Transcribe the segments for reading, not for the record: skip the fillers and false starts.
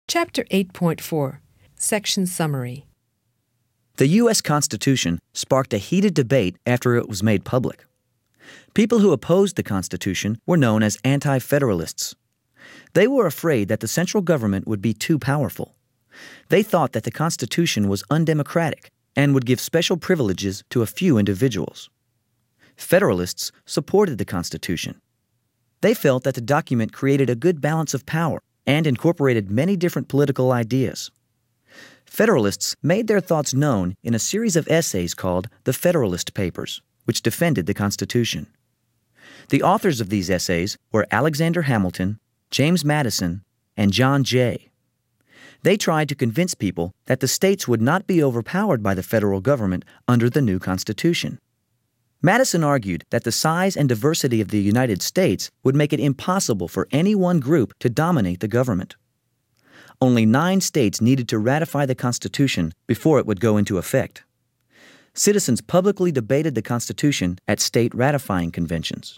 Chapter 8.4, Section Summary. The U.S. Constitution sparked a heated debate after it was made public. People who opposed the Constitution were known as anti-federalists. They were afraid that the central government would be too powerful. They thought that the Constitution was undemocratic and would give special privileges to a few individuals. Federalists supported the Constitution. They felt that the document created a good balance of power and incorporated many different political ideas. Federalists made their thoughts known in a series of essays called the Federalist Papers, which defended the Constitution. The authors of these essays were Alexander Hamilton, James Madison, and John Jay. They tried to convince people that the states would not be overpowered by the federal government under the new Constitution. Madison argued that the size and diversity of the United States would make it impossible for any one group to dominate the government. Only 9 states needed to ratify the Constitution before it would go into effect. Citizens publicly debated the Constitution at state ratifying conventions.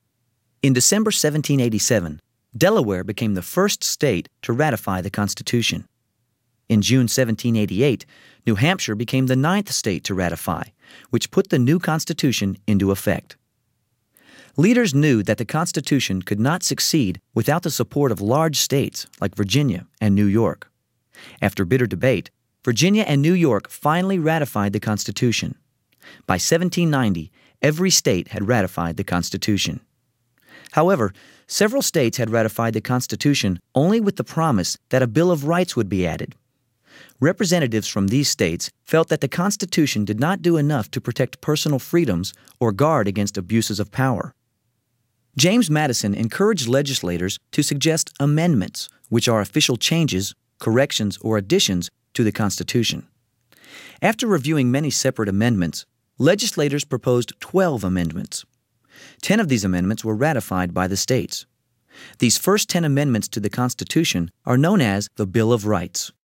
In December 1787, Delaware became the first state to ratify the Constitution. In June 1788, New Hampshire became the 9th state to ratify, which put the new Constitution into effect. Leaders knew that the Constitution could not succeed without the support of large states like Virginia and New York. After bitter debate, Virginia and New York finally ratified the Constitution. By 1790, every state had ratified the Constitution. However, several states had ratified the Constitution only with the promise that a Bill of Rights would be added. Representatives from these states felt that the Constitution did not do enough to protect personal freedoms or guard against abuses of power. James Madison encouraged legislators to suggest amendments, which are official changes, corrections, or additions to the Constitution. After reviewing many separate amendments, legislators proposed 12 amendments. 10 of these amendments were ratified by the states. These first 10 amendments to the Constitution are known as the Bill of Rights.